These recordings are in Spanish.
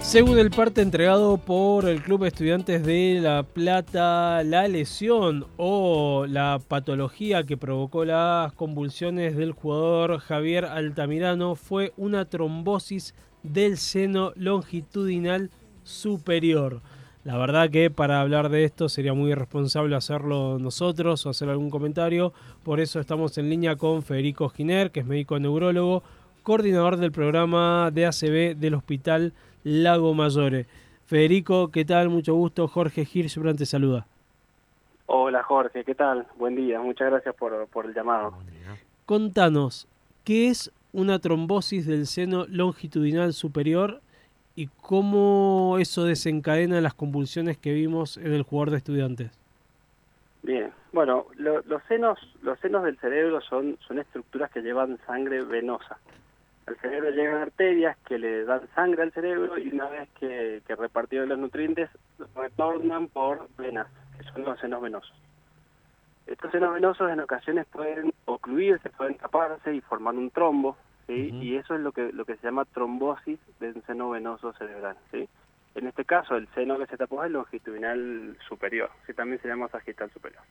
Según el parte entregado por el Club Estudiantes de La Plata, la lesión o la patología que provocó las convulsiones del jugador Javier Altamirano fue una trombosis del seno longitudinal superior. La verdad que para hablar de esto sería muy irresponsable hacerlo nosotros o hacer algún comentario. Por eso estamos en línea con Federico Giner, que es médico neurólogo, coordinador del programa de ACV del Hospital Lago Mayore. Federico, ¿qué tal? Mucho gusto. Jorge Hirschbrand te saluda. Hola Jorge, ¿qué tal? Buen día, muchas gracias por el llamado. Contanos, ¿qué es una trombosis del seno longitudinal superior y cómo eso desencadena las convulsiones que vimos en el jugador de Estudiantes? Bien, bueno, los senos del cerebro son estructuras que llevan sangre venosa. Al cerebro llegan arterias que le dan sangre al cerebro y una vez que repartidos los nutrientes retornan por venas, que son los senos venosos. Estos senos venosos en ocasiones pueden ocluirse, pueden taparse y formar un trombo, ¿sí? Y eso es lo que se llama trombosis del seno venoso cerebral, ¿sí? En este caso, el seno que se tapó es el longitudinal superior, que también se llama sagital superior.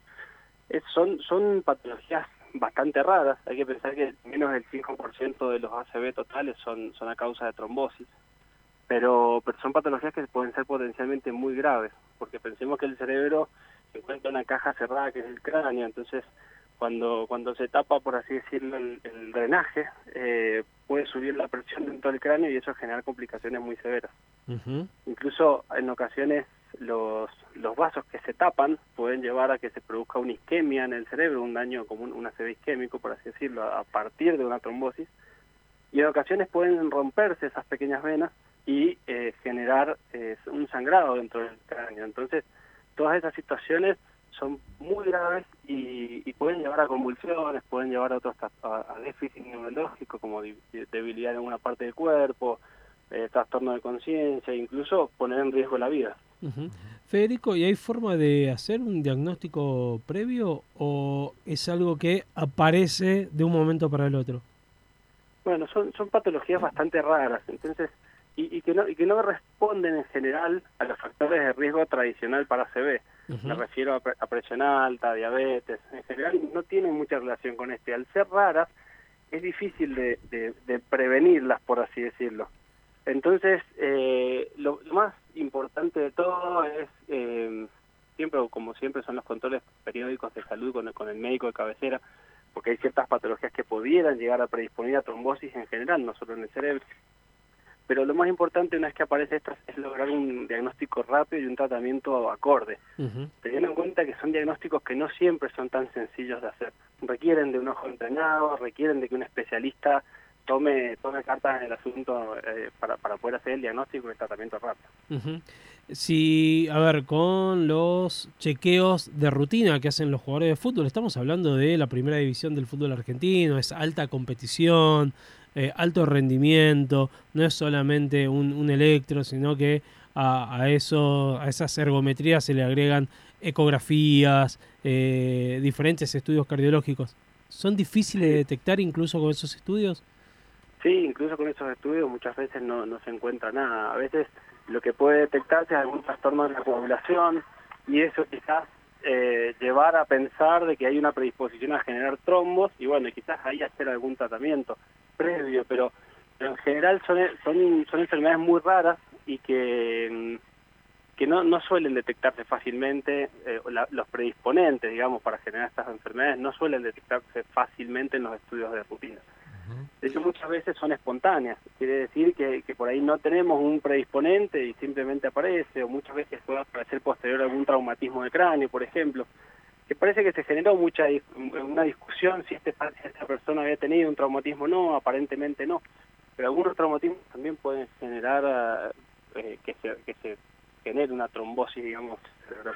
Son patologías bastante raras. Hay que pensar que menos del 5% de los ACV totales son a causa de trombosis, pero son patologías que pueden ser potencialmente muy graves, porque pensemos que el cerebro se encuentra en una caja cerrada que es el cráneo, entonces cuando se tapa, por así decirlo, el drenaje, puede subir la presión dentro del cráneo y eso genera complicaciones muy severas. Incluso en ocasiones los vasos que se tapan pueden llevar a que se produzca una isquemia en el cerebro, un daño común, un ACV isquémico, por así decirlo, a partir de una trombosis, y en ocasiones pueden romperse esas pequeñas venas y generar un sangrado dentro del cráneo. Entonces, todas esas situaciones son muy graves y pueden llevar a convulsiones, pueden llevar a déficit neurológico como debilidad en una parte del cuerpo, trastorno de conciencia, incluso poner en riesgo la vida. Federico, ¿y hay forma de hacer un diagnóstico previo o es algo que aparece de un momento para el otro? Bueno, son patologías bastante raras, entonces y que no responden en general a los factores de riesgo tradicional para ACV. Me refiero a presión alta, diabetes, en general no tienen mucha relación con este. Al ser raras, es difícil de prevenirlas, por así decirlo. Entonces, lo más importante de todo es, como siempre, son los controles periódicos de salud con el médico de cabecera, porque hay ciertas patologías que pudieran llegar a predisponer a trombosis en general, no solo en el cerebro. Pero lo más importante una vez que aparece esto es lograr un diagnóstico rápido y un tratamiento acorde, teniendo en cuenta que son diagnósticos que no siempre son tan sencillos de hacer. Requieren de un ojo entrenado, requieren de que un especialista tome cartas en el asunto para poder hacer el diagnóstico y el tratamiento rápido. Sí, a ver, con los chequeos de rutina que hacen los jugadores de fútbol, estamos hablando de la primera división del fútbol argentino, es alta competición, alto rendimiento, no es solamente un electro, sino que a esas ergometrías se le agregan ecografías, diferentes estudios cardiológicos. ¿Son difíciles de detectar incluso con esos estudios? Sí, incluso con esos estudios muchas veces no se encuentra nada. A veces lo que puede detectarse es algún trastorno de la coagulación y eso quizás llevar a pensar de que hay una predisposición a generar trombos y bueno, quizás ahí hacer algún tratamiento previo, pero en general son enfermedades muy raras y que no suelen detectarse fácilmente, los predisponentes, digamos, para generar estas enfermedades no suelen detectarse fácilmente en los estudios de rutina. De hecho, muchas veces son espontáneas, quiere decir que por ahí no tenemos un predisponente y simplemente aparece, o muchas veces puede aparecer posterior a algún traumatismo de cráneo, por ejemplo, que parece que se generó una discusión si esta persona había tenido un traumatismo o no, aparentemente no, pero algunos traumatismos también pueden generar que se genere una trombosis, digamos, cerebral.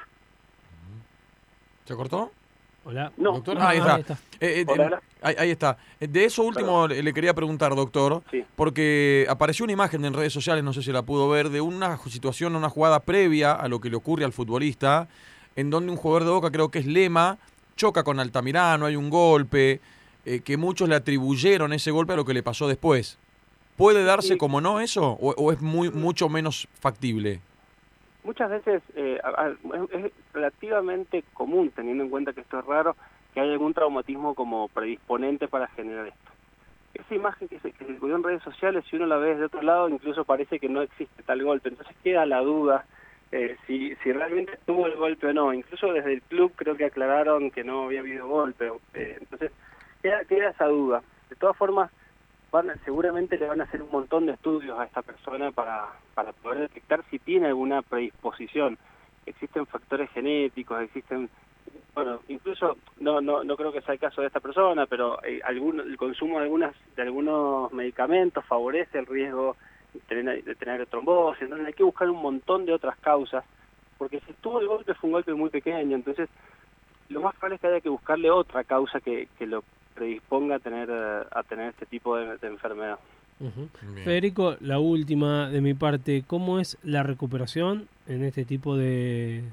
¿Se cortó? Hola. No, doctor. no, Ahí está. Hola. Ahí está. De eso último le quería preguntar, doctor, Sí. porque apareció una imagen en redes sociales, no sé si la pudo ver, de una situación, una jugada previa a lo que le ocurre al futbolista, en donde un jugador de Boca, creo que es Lema, choca con Altamirano, hay un golpe, que muchos le atribuyeron ese golpe a lo que le pasó después. ¿Puede darse Sí. como no eso? ¿O es mucho menos factible? Muchas veces es relativamente común, teniendo en cuenta que esto es raro, que hay algún traumatismo como predisponente para generar esto. Esa imagen que se circuló en redes sociales, si uno la ve desde otro lado, incluso parece que no existe tal golpe. Entonces queda la duda si realmente tuvo el golpe o no. Incluso desde el club creo que aclararon que no había habido golpe. Entonces queda esa duda. De todas formas, seguramente le van a hacer un montón de estudios a esta persona para poder detectar si tiene alguna predisposición. Existen factores genéticos, bueno, incluso no creo que sea el caso de esta persona, pero el consumo de algunos medicamentos favorece el riesgo de tener trombosis. Entonces hay que buscar un montón de otras causas, porque si tuvo el golpe fue un golpe muy pequeño. Entonces lo más probable es que haya que buscarle otra causa que lo predisponga a tener este tipo de enfermedad. Federico, la última de mi parte, ¿cómo es la recuperación en este tipo de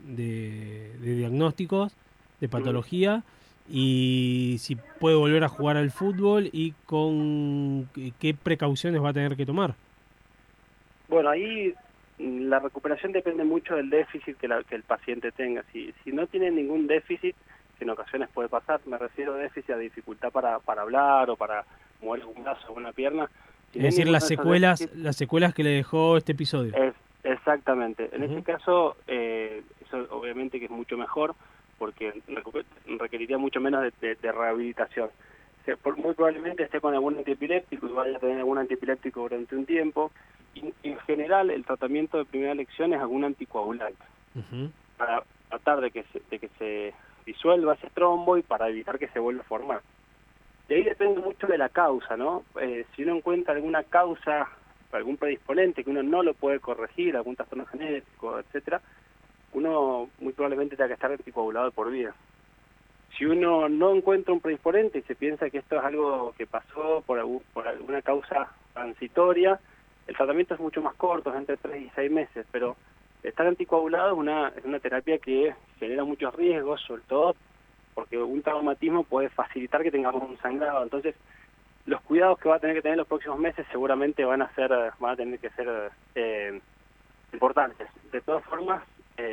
diagnósticos, de patología? Y si puede volver a jugar al fútbol y con qué precauciones va a tener que tomar. Bueno, ahí la recuperación depende mucho del déficit que el paciente tenga. Si no tiene ningún déficit, que en ocasiones puede pasar, me refiero a déficit a dificultad para hablar o para mover un brazo o una pierna. Es decir, las secuelas que le dejó este episodio. Exactamente. En este caso, eso obviamente que es mucho mejor, porque requeriría mucho menos de rehabilitación. Muy probablemente esté con algún antiepiléptico y vaya a tener algún antiepiléptico durante un tiempo. Y en general, el tratamiento de primera elección es algún anticoagulante, para tratar de que se disuelva ese trombo y para evitar que se vuelva a formar. De ahí depende mucho de la causa, ¿no? Si uno encuentra alguna causa, algún predisponente que uno no lo puede corregir, algún trastorno genético, etcétera, uno muy probablemente tenga que estar anticoagulado por vida. Si uno no encuentra un predisponente y se piensa que esto es algo que pasó por alguna causa transitoria, el tratamiento es mucho más corto, es entre 3 y 6 meses, pero estar anticoagulado es una terapia que genera muchos riesgos, sobre todo porque un traumatismo puede facilitar que tengamos un sangrado. Entonces, los cuidados que va a tener que tener los próximos meses seguramente van a tener que ser importantes. De todas formas,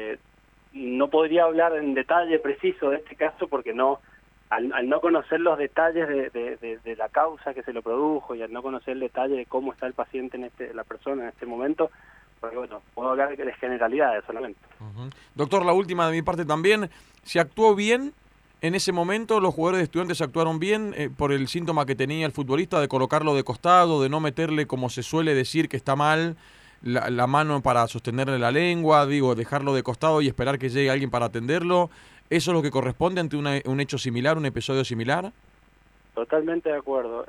no podría hablar en detalle preciso de este caso porque al no conocer los detalles de la causa que se lo produjo y al no conocer el detalle de cómo está el paciente, la persona en este momento, porque bueno, puedo hablar de generalidades solamente. Doctor, la última de mi parte también. ¿Se actuó bien en ese momento? ¿Los jugadores de Estudiantes actuaron bien por el síntoma que tenía el futbolista de colocarlo de costado, de no meterle, como se suele decir que está mal, la mano para sostenerle la lengua, dejarlo de costado y esperar que llegue alguien para atenderlo? ¿Eso es lo que corresponde ante un hecho similar, un episodio similar? Totalmente de acuerdo.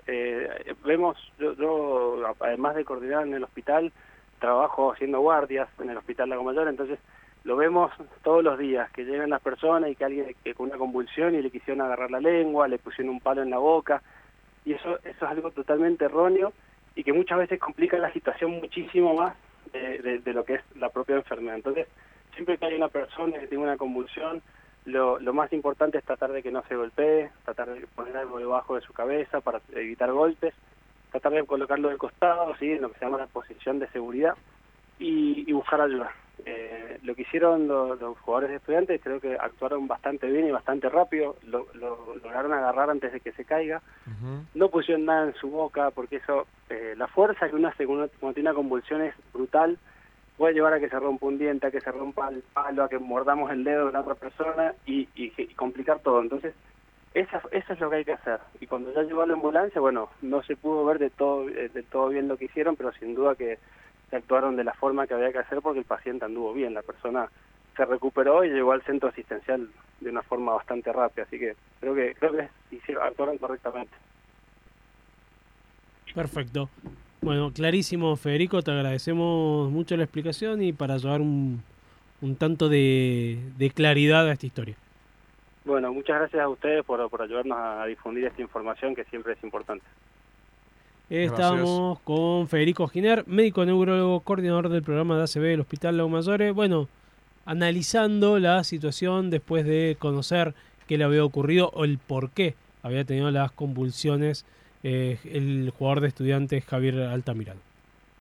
Yo además de coordinar en el hospital, trabajo haciendo guardias en el Hospital Lago Mayor, entonces lo vemos todos los días, que llegan las personas y que alguien con una convulsión y le quisieron agarrar la lengua, le pusieron un palo en la boca, y eso es algo totalmente erróneo y que muchas veces complica la situación muchísimo más de lo que es la propia enfermedad. Entonces, siempre que hay una persona que tiene una convulsión, lo más importante es tratar de que no se golpee, tratar de poner algo debajo de su cabeza para evitar golpes, tratar de colocarlo de costado, ¿sí?, en lo que se llama la posición de seguridad, y buscar ayuda. Lo que hicieron los jugadores de Estudiantes, creo que actuaron bastante bien y bastante rápido, lo lograron agarrar antes de que se caiga, no pusieron nada en su boca, porque eso, la fuerza que uno hace cuando tiene una convulsión es brutal, puede llevar a que se rompa un diente, a que se rompa el palo, a que mordamos el dedo de la otra persona y complicar todo. Entonces, eso es lo que hay que hacer. Y cuando ya llegó a la ambulancia, bueno, no se pudo ver de todo bien lo que hicieron, pero sin duda que se actuaron de la forma que había que hacer porque el paciente anduvo bien, la persona se recuperó y llegó al centro asistencial de una forma bastante rápida, así que creo que actuaron correctamente. Perfecto. Bueno, clarísimo, Federico, te agradecemos mucho la explicación y para llevar un tanto de claridad a esta historia. Bueno, muchas gracias a ustedes por ayudarnos a difundir esta información que siempre es importante. Estamos con Federico Giner, médico neurólogo, coordinador del programa de ACV del Hospital Lago Mayor. Bueno, analizando la situación después de conocer qué le había ocurrido o el por qué había tenido las convulsiones el jugador de Estudiantes Javier Altamirano.